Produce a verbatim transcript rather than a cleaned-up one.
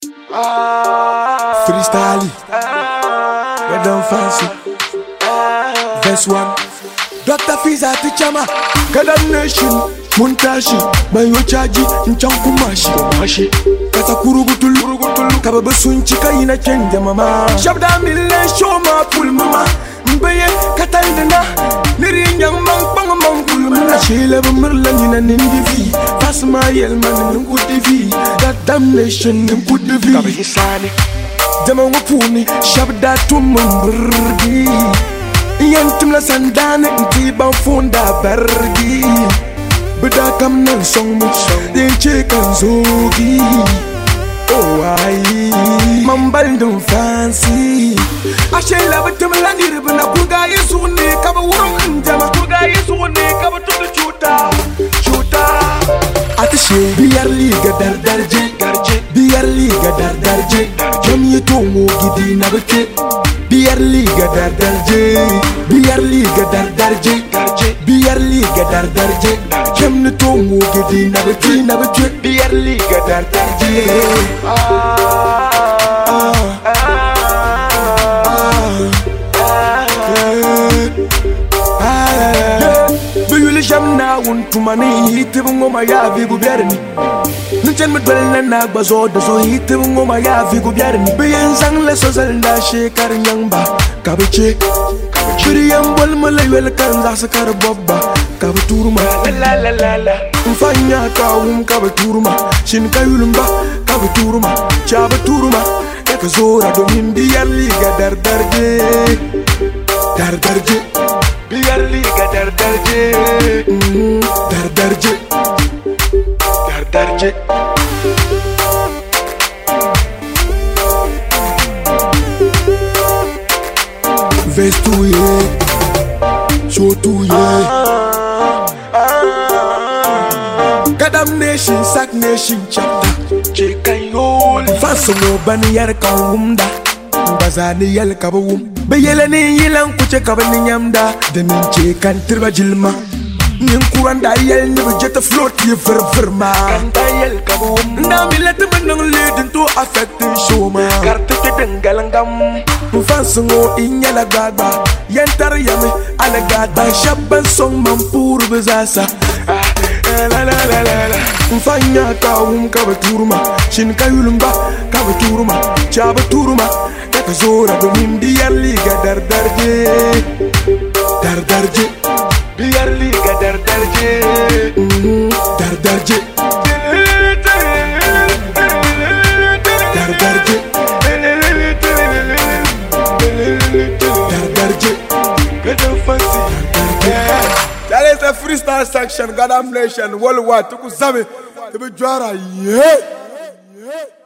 Freestyle, red and fancy. Verse one. Doctor Fiza Tichama, Kadam Nation, Muntashi, Bayo Chaji, Nchankumashi, Mashi, Katakurugutulu, Kababasun Chika in a change, mama. Shabda Mille Shoma, Pul Mama, Mbaye, Katandana, Nirin Yang Mang Pang Pulmana, Shila Merlin and Indivi, Pass my Yelman and Good T V, that damnation and put the V. Kabisani, Jamawapuni, Shabda Tumumburdi. Yantim la sandane inti ba funda bergi beda kam nan song mu den che kan zogi oh ai mambal dum fancy ashe la batum la dir bana kuga yesu ne ka ba wurin jama kuga yesu ne ka ba tudu chuta chuta atishe biyar liga dar darje garje biyar liga dar darje jam yito mo gidi na bake biyar liga dar darje biyar liga dar darje biyar liga dar darje kem ne to mo gidi na bake na bake biyar liga dar darje biyul jamna wontu mani hitibu ngoma ya vigu berni Nchen me dwell na gbazo de so hite ngoma ya vigu biarni Bien sang le so zalda shekar nyangba Kabeche Shiri yambol malayel kan za sakar bobba Kabeturuma la la la la Mfanya kawum kabeturuma Shin kayulumba kabeturuma Chabeturuma Eka zora domin biyar liga dar darje Dar darje Biyar liga dar darje Dar darje Dar darje Vest to ye, show to ye. Kadam nation, sack nation chapter. Chicken yoli. Faso no bani yar kaumda. Bazani yal kabum. Beyelani yilang kuche kabani nyamda. Denin chicken tirba jilma. Nin kuranda yel never jet a float ye ver verma. Kanta yel kabum. Na mi let me nang lead into affecting showma. Karte te dengalangam. Mufansungo inyala gagba Yantar yame ala gagba Shabban song mampuru bezasa La la la la la Mfanya kawum kabaturuma Shin kayulumba kabaturuma Chabaturuma Kaka zora domin biyar liga dar darje Dar darje Biyar liga dar darje Dar darje Dar darje That is the freestyle section, Gadam Nation, worldwide. Tuku Zami, to be Jara, yeah.